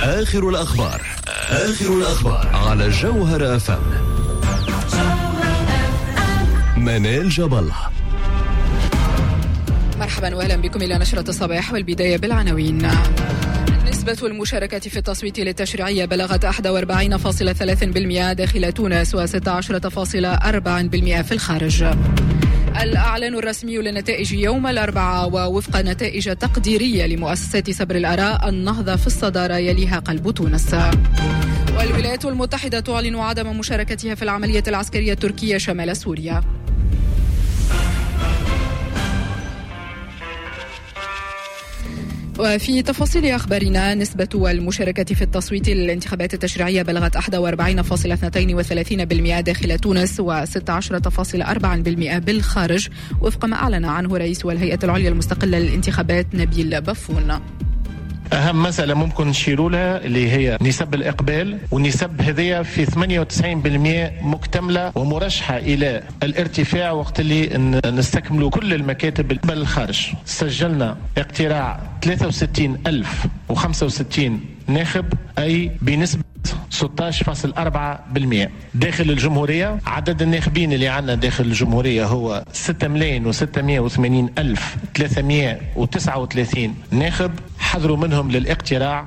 آخر الأخبار على جوهر FM. منال جبل. مرحبا واهلا بكم إلى نشرة الصباح، والبداية بالعناوين. نسبة المشاركة في التصويت للتشريعية بلغت 41.3% داخل تونس و16.4% في الخارج. الإعلان الرسمي للنتائج يوم الأربعاء، ووفق نتائج تقديرية لمؤسسات سبر الآراء النهضة في الصدارة يليها قلب تونس. والولايات المتحدة تعلن عدم مشاركتها في العملية العسكرية التركية شمال سوريا. وفي تفاصيل أخبارنا، نسبة المشاركة في التصويت للانتخابات التشريعية بلغت 41.32% داخل تونس و16.4% بالخارج، وفق ما أعلن عنه رئيس الهيئة العليا المستقلة للانتخابات نبيل بفون. أهم مسألة ممكن نشيروا لها اللي هي نسب الإقبال، ونسب هذه في 98% مكتملة ومرشحة إلى الارتفاع وقت اللي نستكملوا كل المكاتب بالخارج. سجلنا اقتراع 63,065 ناخب، أي بنسبة 16.4%. داخل الجمهورية عدد الناخبين اللي عندنا داخل الجمهورية هو 6,680,339 ناخب، حضروا منهم للاقتراع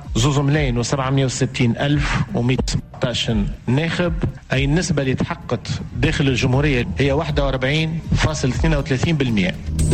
2,760,117 ناخب، أي النسبة اللي تحققت داخل الجمهورية هي 41.32%.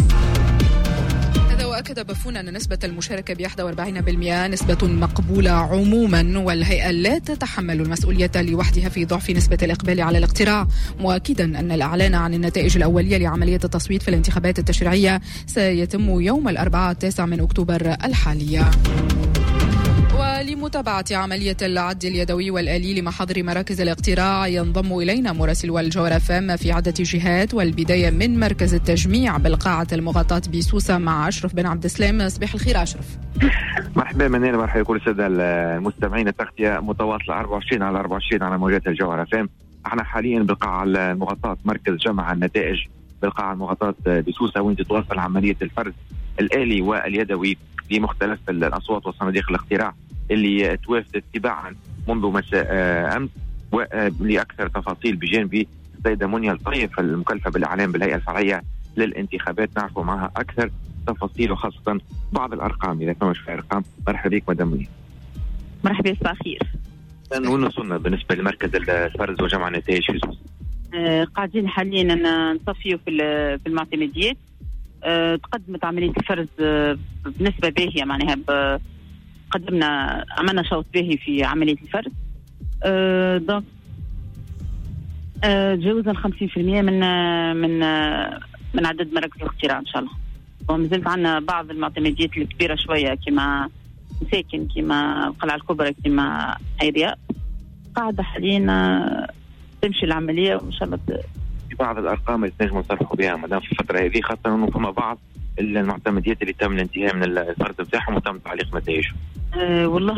وأكد بفون أن نسبة المشاركة ب41% نسبة مقبولة عموما، والهيئة لا تتحمل المسؤولية لوحدها في ضعف نسبة الإقبال على الاقتراع، مؤكدا أن الإعلان عن النتائج الأولية لعملية التصويت في الانتخابات التشريعية سيتم يوم الأربعاء 9 من أكتوبر الحالية. ولمتابعة عملية العد اليدوي والآلي لمحاضر مراكز الاقتراع ينضم إلينا مراسل والجوهر FM في عدة جهات، والبداية من مركز التجميع بالقاعة المغطاة بسوسة مع أشرف بن عبد السلام. صباح الخير أشرف. مرحبا منال، مرحبا بكل السادة المستمعين. التغطية متواصلة 24 على 24 على موجات الجوهر FM. احنا حاليا بالقاعة المغطاة مركز جمع النتائج بالقاعة المغطاة بسوسة، وين تتواصل عملية الفرز الآلي واليدوي لمختلف الأصوات وصناديق الاقتراع اللي توافدت تباعا منذ مساء أمس. ولأكثر تفاصيل بجانبي السيدة منيا الطيف المكلفة بالإعلام بالهيئة الفرعية للانتخابات، نعرف معها أكثر تفاصيل وخاصة بعض الأرقام إذا كانوا في أرقام. مرحبا بك مدام منيا. مرحبا، صباح الخير. وين وصلنا بالنسبة لمركز الفرز وجمع النتائج في سوسة؟ قاعدين حاليا نصفيوا في المعتمديات. تقدمت عملية الفرز بنسبة باهية، معناها عملنا شوط باهي في عملية الفرز. دونك تجاوزنا 50% من عدد مراكز الاقتراع إن شاء الله. ومازلت عندنا بعض المعتمديات الكبيرة شوية كما مساكن، كما القلعة الكبرى، كما حيرياء. قاعدة حاليا تمشي العملية وإن شاء الله. في بعض الأرقام اللي تنجم نصرفوا بها مدام في الفترة هذه، خاصة أنه فما بعض المعتمديات اللي تم الانتهاء من الفرز بتاعهم وتم تعليق نتائجهم. والله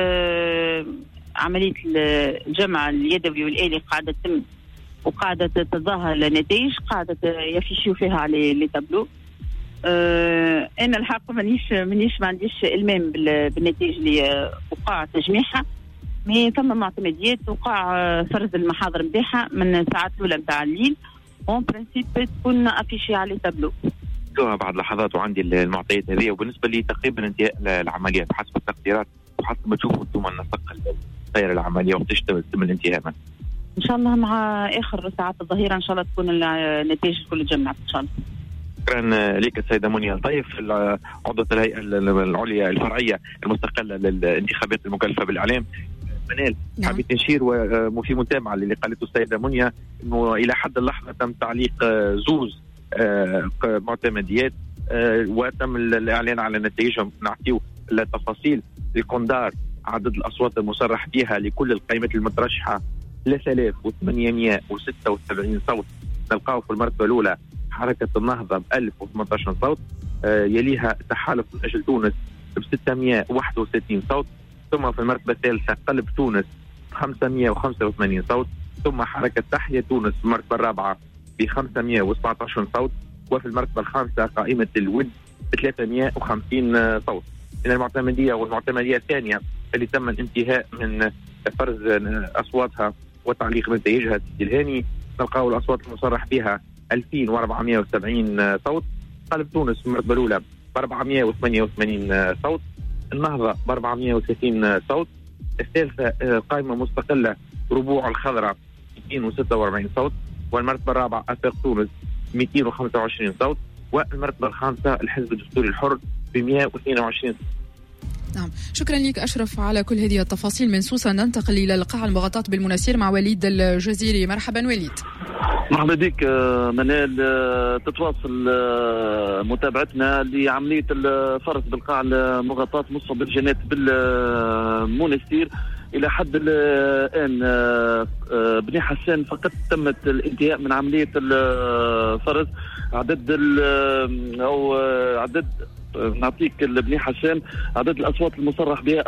عملية الجمع اليدوي والآلي قاعدة تتم، وقاعدة تتظاهر النتائج، قاعدة يفيشيو فيها على لي تابلو. أنا الحق ما عنديش إلمام بالنتائج اللي وقع تجميعها، مي ثم معتمديات وقع فرز المحاضر نتاعها من الساعات الأولى نتاع الليل، وان برانسيب تكون أفيشي على تابلو. بعد لحظات وعندي المعطيات هذه. وبالنسبة لي تقريبا انتهاء العمليات حسب التقديرات وحسب ما تشوفوا انتم النسق سير العملية وقتاش تم الانتهاء ان شاء الله مع اخر ساعات الظهيرة ان شاء الله تكون النتائج كل جمعت ان شاء الله. شكرا لك السيدة منيا الطيف، عضوة الهيئة العليا الفرعية المستقلة للانتخابات المكلفة بالإعلام. منال، حبيت نشير وفي متابعة اللي قالته السيدة منيا انه الى حد اللحظة تم تعليق زوز معتمديات وتم الإعلان على نتائجهم. نعطيو التفاصيل. الكوندار عدد الأصوات المصرح بها لكل القائمات المترشحة 3876 صوت. نلقاه في المرتبة الأولى حركة النهضة ب 1018 صوت، يليها تحالف من أجل تونس ب 661 صوت، ثم في المرتبة الثالثة قلب تونس ب 585 صوت، ثم حركة تحيا تونس في المرتبة الرابعة ب 517 صوت، وفي المرتبة الخامسة قائمة الود ب 350 صوت. من المعتمدية والمعتمدية الثانية اللي تم الانتهاء من فرز أصواتها وتعليق نتائجها الهاني. نلقاو الأصوات المصرح بها 2470 صوت. قلب تونس في المرتبة الأولى ب 488 صوت، النهضة ب 430 صوت، الثالثة قائمة مستقلة ربوع الخضراء 246 صوت، والمرتبة الرابعة أفاق تونس 225 صوت، والمرتبة الخامسة الحزب الدستوري الحر ب 122 صوت. نعم، شكرا لك أشرف على كل هذه التفاصيل. من سوسة ننتقل إلى القاعة المغطاة بالمناسير مع وليد الجزيري. مرحبا وليد. مرحبا بك منال. تتواصل متابعتنا لعملية الفرز بالقاعة المغطاة مصب الجنات بالمناسير. إلى حد الآن بني حسان فقط تمت الانتهاء من عملية الفرز. عدد نعطيك بني حسان عدد الأصوات المصرح بها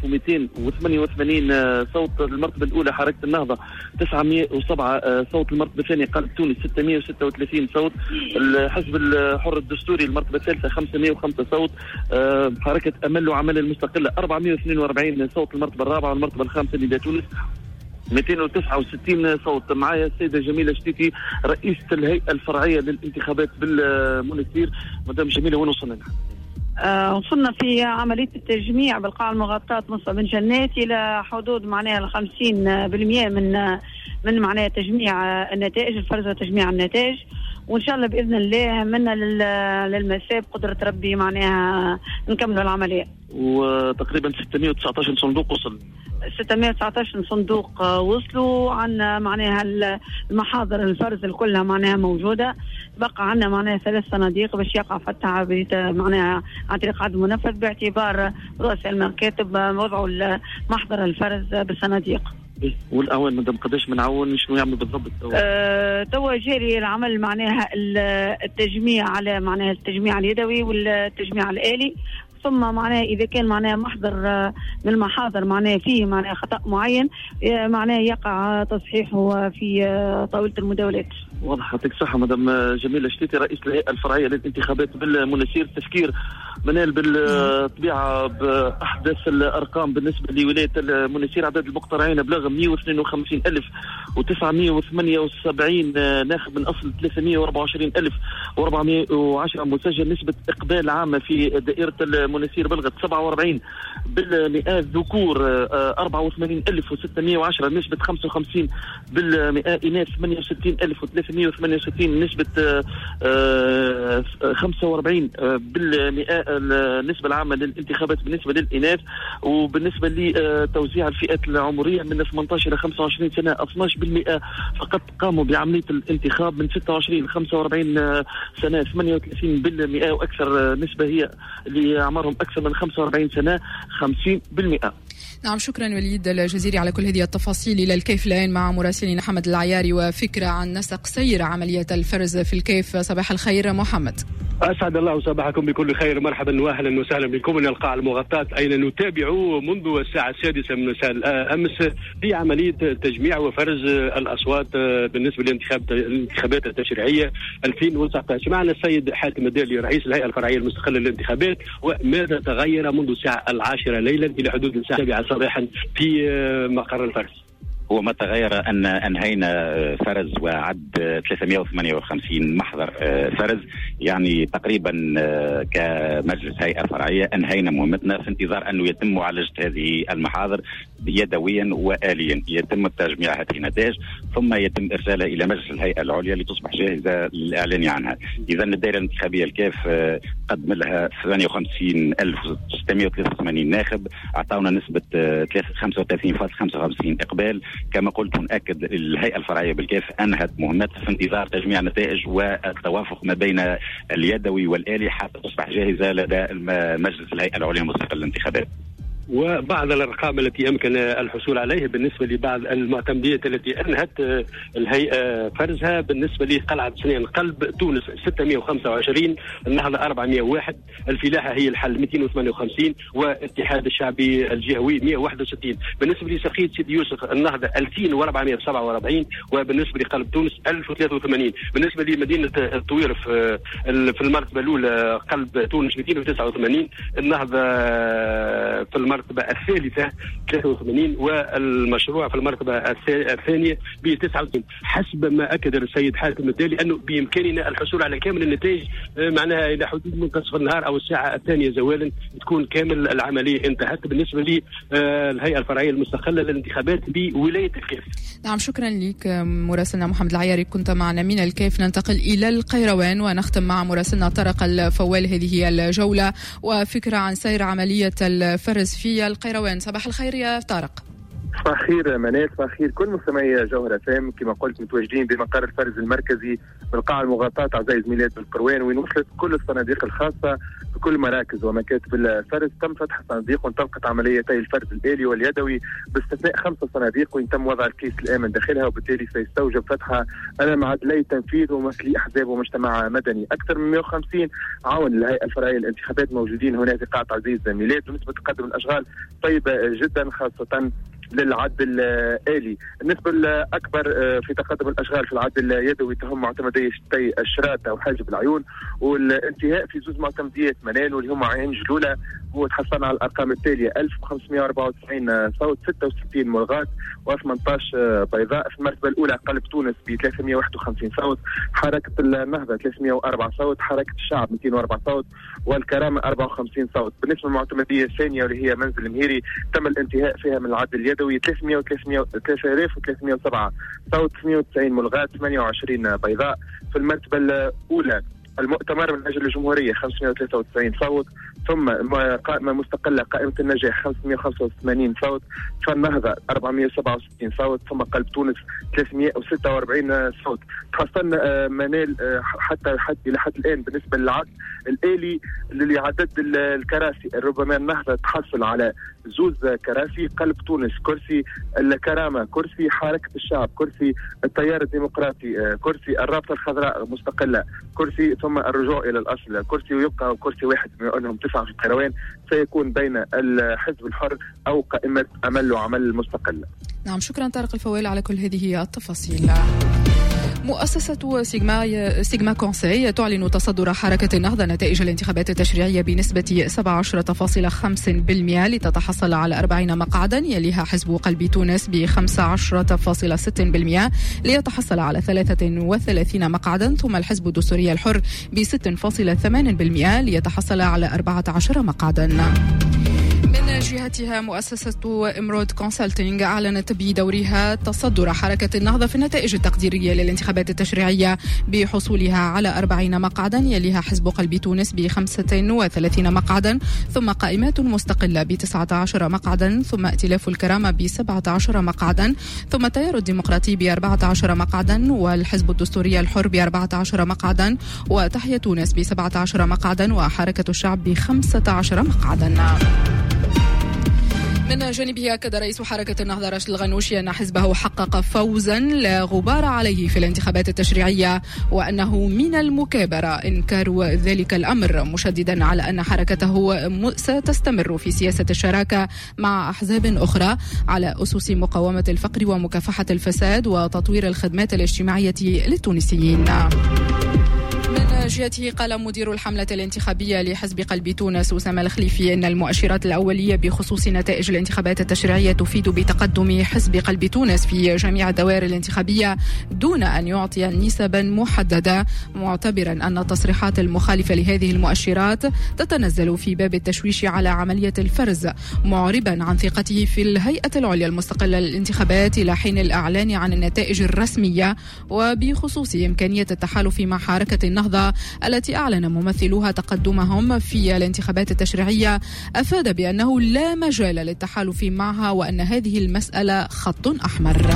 4288 صوت. المرتبة الأولى حركة النهضة 907 صوت، المرتبة الثانية قلب تونس 636 صوت، الحزب الحر الدستوري المرتبة الثالثة 505 صوت، حركة أمل وعمل المستقلة 442 صوت المرتبة الرابعة، والمرتبة الخامسة نداء تونس 269 صوت. معايا السيدة جميلة شتيتي رئيسة الهيئة الفرعية للانتخابات بالمناسير. مدام جميلة، وين وصلنا؟ وصلنا في عملية التجميع بالقاعة المغطاة مصب الجنات إلى حدود معناها 50% من معناها تجميع النتائج، الفرز وتجميع النتائج، وإن شاء الله بإذن الله منا للمساء بقدرة ربي معناها نكملوا العملية. وتقريبا 619 صندوق وصل. 619 صندوق وصلوا. عنا معناها المحاضر الفرز كلها معناها موجودة. بقى عنا معناها 3 صناديق باش يقع فتحها معناها عن طريق عدد منفذ، باعتبار رؤساء المكاتب وضعوا محضر الفرز بالصناديق. والأوان مدام قداش بنعاون شنو يعمل بالضبط؟ توا جاري العمل معناها التجميع على معناها التجميع اليدوي والتجميع الآلي، ثم معناها إذا كان معناها محضر من المحاضر معناها فيه معناها خطأ معين معناها يقع تصحيحه في طاولة المداولات. واضح. يعطيك الصحة مدام جميلة شتيتي رئيس الهيئة الفرعية للانتخابات بالمناسير. تفكير منال بالطبيعة بأحدث الأرقام بالنسبة لولاية المناسير. عدد المقترعين بلغ 152,978 ناخب من أصل 324,410 مسجل. نسبة إقبال عامة في دائرة المناسير بلغت 47%. ذكور 84,610، نسبة 55%. إناث 68,368، نسبة 45%. النسبة العامة للانتخابات بالنسبة للإناث. وبالنسبة لتوزيع الفئات العمرية من 18 إلى 25 سنة 12% فقط قاموا بعملية الانتخاب. من 26 إلى 45 سنة 38%، وأكثر نسبة هي اللي أعمارهم أكثر من 45 سنة 50%. نعم، شكرا وليد الجزيري على كل هذه التفاصيل. إلى الكيف الآن مع مراسلنا محمد العياري وفكرة عن نسق سير عملية الفرز في الكيف. صباح الخير محمد. أسعد الله صباحكم بكل خير. مرحبا وأهلا وسهلا بكم من القاعة المغطاة، أين نتابع منذ الساعة 6 من مساء أمس في عملية تجميع وفرز الأصوات بالنسبة للانتخابات التشريعية 2019. معنا السيد حاتم الدالي رئيس الهيئة الفرعية المستقلة للانتخابات. وماذا تغير منذ الساعة 10 ليلا إلى حدود الساعة 7 صباحا في مقر الفرز؟ هو ما تغير أن أنهينا فرز وعد 358 محضر فرز، يعني تقريبا كمجلس هيئة فرعية أنهينا مهمتنا في انتظار أنه يتم معالجة هذه المحاضر يدويا وآليا. يتم تجميع هذه النتائج ثم يتم إرسالها إلى مجلس الهيئة العليا لتصبح جاهزة للإعلان عنها. إذا الدائرة الانتخابية الكاف قدم لها 58,683 ناخب، أعطونا نسبة 35.55 إقبال. كما قلت نأكد الهيئة الفرعية بالكاف أنهت مهمتها في انتظار تجميع النتائج والتوافق ما بين اليدوي والآلي حتى تصبح جاهزة لدى مجلس الهيئة العليا المستقلة للانتخابات. وبعض الأرقام التي يمكن الحصول عليها بالنسبة لبعض المعتمديات التي أنهت الهيئة فرزها بالنسبة لقلعة سنين قلب تونس 625، النهضة 401، الفلاحة هي الحل 258، والاتحاد الشعبي الجهوي 161. بالنسبة لسقيت سيدي يوسف النهضة 2447، وبالنسبة لقلب تونس 1083. بالنسبة لمدينة الطوير في المرتبة الأولى قلب تونس 289، النهضة في المرتبة المرتبة الثالثة 83 والمشروع في المرتبة الثانية ب 29 حسب ما أكد السيد حاتم الدالي أنه بإمكاننا الحصول على كامل النتائج معناها إلى حدود منتصف النهار أو الساعة الثانية زوالا تكون كامل العملية انتهت بالنسبة للهيئة الفرعية المستقلة للانتخابات بولاية الكيف. نعم شكرا لك مراسلنا محمد العياري، كنت معنا من الكيف. ننتقل إلى القيروان ونختم مع مراسلنا طارق الفوال هذه الجولة وفكرة عن سير عملية الفرز في القيروان. صباح الخير يا طارق. صباح الخير منال، صباح الخير كل مستمعي جوهر FM. كما قلت متواجدين بمقر الفرز المركزي بالقاعة المغطاة عزائز ميلاد بالقروان، وين وصلت كل الصناديق الخاصة في كل مراكز ومكاتب الفرز. تم فتح صناديق وانطلقت عمليتي الفرز الآلي واليدوي باستثناء 5 صناديق، وين تم وضع الكيس الآمن داخلها، وبالتالي سيستوجب فتحها أمام عدلي تنفيذ ومثلي أحزاب ومجتمع مدني. أكثر من 150 عون للهيئة الفرعية للانتخابات موجودين هنا في قاعة عزائز ميلاد، ونسبة تقدم الأشغال طيبة جدا خاصة للعد الآلي. النسبة الأكبر في تقدم الأشغال في العد اليدوي تهم معتمدي الشراط أو حاجب العيون، والانتهاء في زوج معتمديات منال واللي هم عين جلولة. هو تحصلنا على الأرقام التالية: 1594 صوت، 66 ملغاة و18 بيضاء. في المرتبة الأولى قلب تونس ب 351 صوت، حركة النهضة 304 صوت، حركة الشعب 204 صوت، والكرامة 54 صوت. بالنسبة للمعتمدية الثانية واللي هي منزل المهيري تم الانتهاء فيها من العد اليدوي 3307 صوت، 92 ملغاة، 28 بيضاء. في المرتبة الأولى المؤتمر من أجل الجمهورية 593 صوت، ثم قائمة مستقلة قائمة النجاح 585 صوت، فالنهضة 467 صوت، ثم قلب تونس 346 صوت. تحصلنا منال حتى لحد الآن بالنسبة للعد الآلي اللي عدد الكراسي. ربما النهضة تحصل على 2 كراسي، قلب تونس كرسي، الكرامة كرسي، حركة الشعب كرسي، التيار الديمقراطي كرسي، الرابطة الخضراء مستقلة كرسي، ثم الرجوع إلى الأصل كرسي، ويبقى كرسي واحد بما أنهم 9 في القيروان سيكون بين الحزب الحر أو قائمة أمل وعمل مستقلة. نعم شكرا طارق الفوال على كل هذه التفاصيل. مؤسسة سيغما كونسي تعلن تصدر حركة النهضة نتائج الانتخابات التشريعية بنسبة 17.5% لتتحصل على 40 مقعدا، يليها حزب قلب تونس ب 15.6% ليتحصل على 33 مقعدا، ثم الحزب الدستوري الحر ب 6.8% ليتحصل على 14 مقعدا. من جهتها مؤسسة إمرود كونسلتينج أعلنت بدورها تصدر حركة النهضة في النتائج التقديرية للانتخابات التشريعية بحصولها على 40 مقعدا، يليها حزب قلب تونس ب 35 مقعدا، ثم قائمات مستقلة ب 19 مقعدا، ثم ائتلاف الكرامة ب 17 مقعدا، ثم التيار الديمقراطي ب 14 مقعدا، والحزب الدستوري الحر ب 14 مقعدا، وتحيا تونس ب 17 مقعدا، وحركة الشعب ب 15 مقعدا. من جانبه أكد رئيس حركة النهضة راشد الغنوشي أن حزبه حقق فوزا لا غبار عليه في الانتخابات التشريعية، وأنه من المكابرة إنكار ذلك الأمر، مشددا على أن حركته ستستمر في سياسة الشراكة مع أحزاب أخرى على أسس مقاومة الفقر ومكافحة الفساد وتطوير الخدمات الاجتماعية للتونسيين. من جهته قال مدير الحملة الانتخابية لحزب قلب تونس أسامة الخليفي أن المؤشرات الأولية بخصوص نتائج الانتخابات التشريعية تفيد بتقدم حزب قلب تونس في جميع الدوائر الانتخابية دون أن يعطي نسبا محددة، معتبرا أن التصريحات المخالفة لهذه المؤشرات تتنزل في باب التشويش على عملية الفرز، معربا عن ثقته في الهيئة العليا المستقلة للانتخابات إلى حين الإعلان عن النتائج الرسمية، وبخصوص إمكانية التحالف مع حركة النهضة التي أعلن ممثلوها تقدمهم في الانتخابات التشريعية. أفاد بأنه لا مجال للتحالف معها وأن هذه المسألة خط أحمر.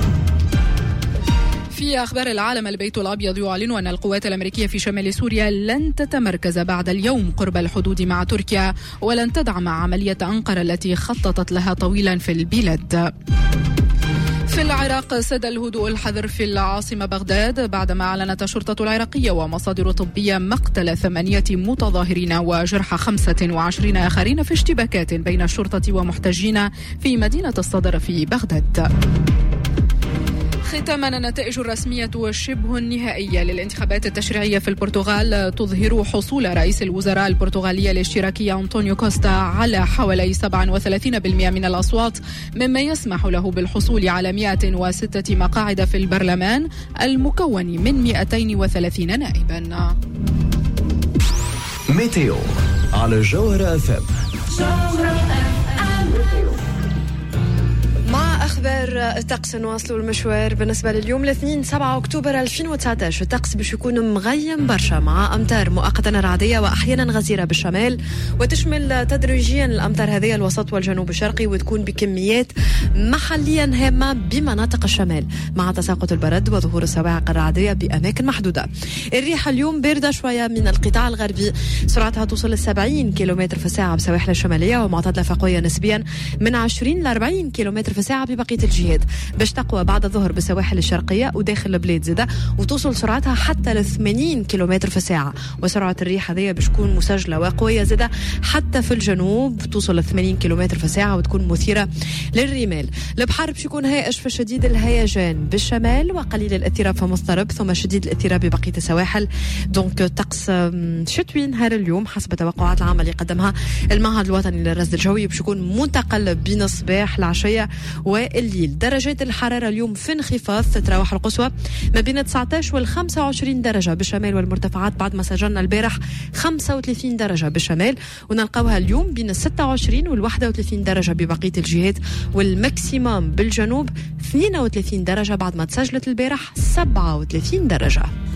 في أخبار العالم، البيت الأبيض يعلن أن القوات الأمريكية في شمال سوريا لن تتمركز بعد اليوم قرب الحدود مع تركيا، ولن تدعم عملية أنقرة التي خططت لها طويلا في البلاد. في العراق ساد الهدوء الحذر في العاصمة بغداد بعدما أعلنت الشرطة العراقية ومصادر طبية مقتل 8 متظاهرين وجرح 25 آخرين في اشتباكات بين الشرطة ومحتجين في مدينة الصدر في بغداد. ختاما النتائج الرسمية شبه النهائية للانتخابات التشريعية في البرتغال تظهر حصول رئيس الوزراء البرتغالي الاشتراكي أنطونيو كوستا على حوالي 37% من الأصوات، مما يسمح له بالحصول على 106 مقاعد في البرلمان المكون من 230 نائبا. ميتيو على جوهر FM. مع أخبار الطقس نواصلوا المشوار. بالنسبة لليوم الاثنين 7 أكتوبر 2019 الطقس باش يكون مغيم برشا مع أمطار مؤقتا رعدية وأحيانا غزيرة بالشمال، وتشمل تدريجيا الأمطار هذه الوسط والجنوب الشرقي، وتكون بكميات محليا هامة بمناطق الشمال مع تساقط البرد وظهور الصواعق الرعدية بأماكن محدودة. الريح اليوم باردة شوية من القطاع الغربي، سرعتها توصل ل 70 كيلومتر في الساعة بسواحل الشمالية، ومعتدلة فقوية نسبيا من 20 ل 40 كيلومتر في الساعة ببقية الجهات، باش تقوى بعد الظهر بالسواحل الشرقية وداخل البلاد زادة، وتوصل سرعتها حتى ل 80 كيلومتر في الساعة. وسرعة الريح هذه باش تكون مسجلة وقوية زادة حتى في الجنوب، توصل ل 80 كيلومتر في الساعة وتكون مثيرة للرمال. البحر باش يكون هائج فشديد الهيجان بالشمال وقليل الاضطراب فمضطرب، ثم شديد الاضطراب ببقية السواحل. دونك طقس شتوي نهار اليوم حسب التوقعات العامة اللي قدمها المعهد الوطني للرصد الجوي، باش يكون متقلب بين الصباح العشية والليل. درجات الحرارة اليوم في انخفاض، تتراوح القصوى ما بين 19 وال 25 درجة بالشمال والمرتفعات، بعد ما سجلنا البارح 35 درجة بالشمال، ونلقاوها اليوم بين 26 وال 31 درجة ببقية الجهات، والماكسيموم بالجنوب 32 درجة بعد ما تسجلت البارح 37 درجة.